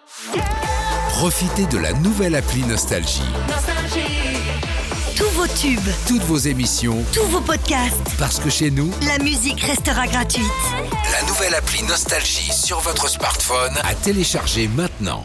Profitez de la nouvelle appli Nostalgie. Tous vos tubes, Toutes vos émissions, tous vos podcasts, parce que chez nous, la musique restera gratuite. la nouvelle appli Nostalgie sur votre smartphone à télécharger maintenant.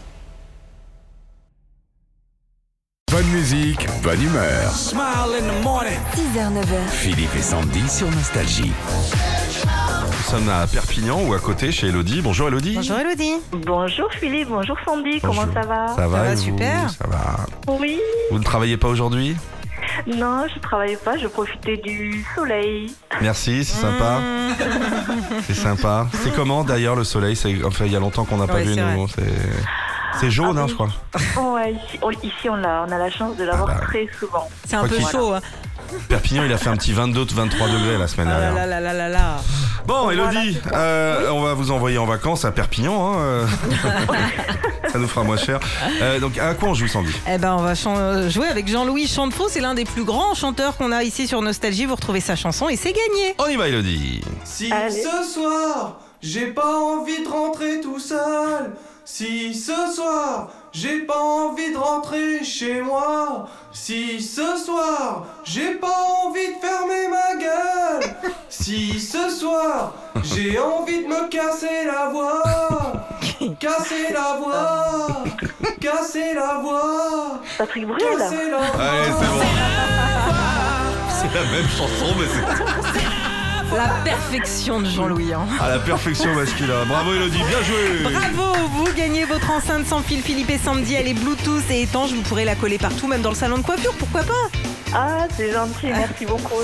Bonne musique, bonne humeur. 6h, 9h. Philippe et Sandy sur Nostalgie. Nous sommes à Perpignan ou à côté chez Elodie. Bonjour Elodie. Bonjour Elodie. Bonjour Philippe, bonjour Sandy, Bonjour. comment ça va? Ça va, va, et vous super. Ça va. Oui, Vous ne travaillez pas aujourd'hui? non, je travaille pas, je profitais du soleil. Merci, c'est sympa. C'est sympa. C'est comment d'ailleurs le soleil? Enfin, il y a longtemps qu'on n'a pas Ouais, vu c'est nous. C'est jaune, Ah hein, oui. je crois. Ouais, ici on a la chance de l'avoir Ah bah. très souvent. C'est un peu Tranquille. chaud. Hein. Perpignan, il a fait un petit 22-23 degrés la semaine Ah dernière. là là là là là. Bon, Elodie, Voilà, on va vous envoyer en vacances à Perpignan. Hein, ça nous fera moins cher. Donc, à quoi on joue, Sandy? Eh ben, on va jouer avec Jean-Louis Chantefaux. C'est l'un des plus grands chanteurs qu'on a ici sur Nostalgie. Vous retrouvez sa chanson et c'est gagné. On y va, Elodie. Si Allez. ce soir, j'ai pas envie de rentrer tout seul. Si ce soir, j'ai pas envie de rentrer chez moi. Si ce soir, j'ai pas envie de fermer ma gueule. Si ce soir, j'ai envie de me casser la voix. Casser la voix. Casser la voix. Patrick Bruel. Casser la voix. Allez, c'est bon. C'est la même chanson, mais c'est La perfection de Jean-Louis. Hein. à la perfection masculine. Bravo, Elodie, bien joué. Bravo, vous gagnez votre enceinte sans fil Philippe et Sandy. Elle est Bluetooth et étanche. Vous pourrez la coller partout, même dans le salon de coiffure. Pourquoi pas? Ah, c'est gentil, merci beaucoup.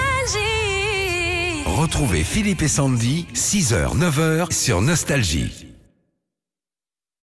Nostalgie. Retrouvez Philippe et Sandy, 6h, 9h sur Nostalgie.